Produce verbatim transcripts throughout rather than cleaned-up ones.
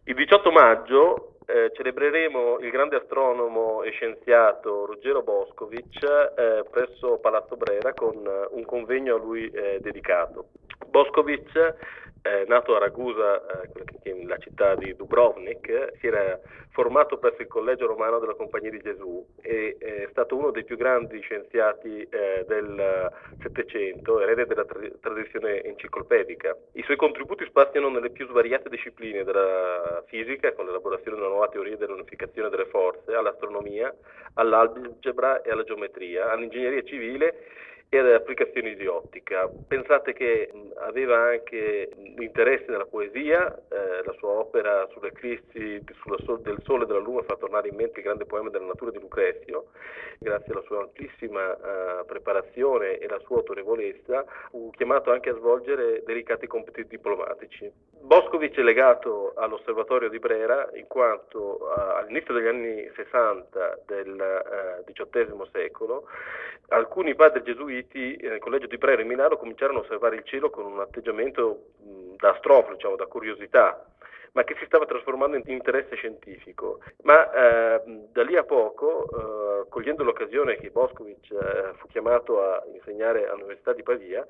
Il diciotto maggio eh, celebreremo il grande astronomo e scienziato Ruggero Bošković eh, presso Palazzo Brera con eh, un convegno a lui eh, dedicato. Bošković, eh, nato a Ragusa, eh, quella che è la città di Dubrovnik, si era formato presso il Collegio Romano della Compagnia di Gesù e è stato uno dei più grandi scienziati eh, del Settecento, erede della tra- tradizione enciclopedica. I suoi contributi spaziano nelle più svariate discipline, dalla fisica, con l'elaborazione di una nuova teoria dell'unificazione delle forze, all'astronomia, all'algebra e alla geometria, all'ingegneria civile e alle applicazioni di ottica. Pensate che mh, aveva anche mh, interesse nella poesia, eh, la sua opera sulle eclissi sulla sol- del sole e della luna fa tornare in mente il grande poema della natura di Lucrezio. Grazie alla sua amplissima eh, preparazione e la sua autorevolezza fu chiamato anche a svolgere delicati compiti diplomatici. Bošković è legato all'Osservatorio di Brera in quanto uh, all'inizio degli anni sessanta del uh, diciottesimo secolo alcuni padri gesuiti eh, nel collegio di Brera in Milano cominciarono a osservare il cielo con un atteggiamento mh, da astrofilo, diciamo, da curiosità, ma che si stava trasformando in interesse scientifico. Ma eh, da lì a poco, eh, cogliendo l'occasione che Bošković eh, fu chiamato a insegnare all'Università di Pavia,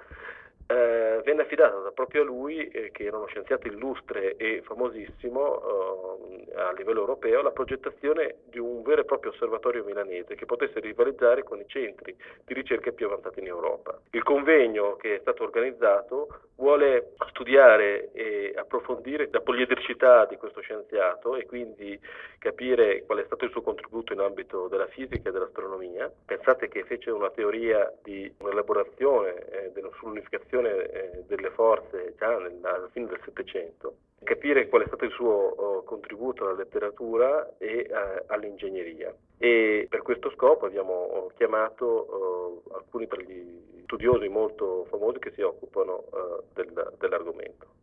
eh, venne affidata proprio a lui, eh, che era uno scienziato illustre e famosissimo eh, a livello europeo, la progettazione di un vero e proprio osservatorio milanese che potesse rivalizzare con i centri di ricerca più avanzati in Europa. Il convegno che è stato organizzato vuole studiare e approfondire la poliedricità di questo scienziato e quindi capire qual è stato il suo contributo in ambito della fisica e dell'astronomia. Pensate che fece una teoria di un'elaborazione eh, della, sull'unificazione eh, delle forze già nel, alla fine del Settecento, capire qual è stato il suo oh, contributo alla letteratura e eh, all'ingegneria. E per questo scopo abbiamo chiamato eh, alcuni degli studiosi molto famosi che si occupano eh, del, dell'argomento.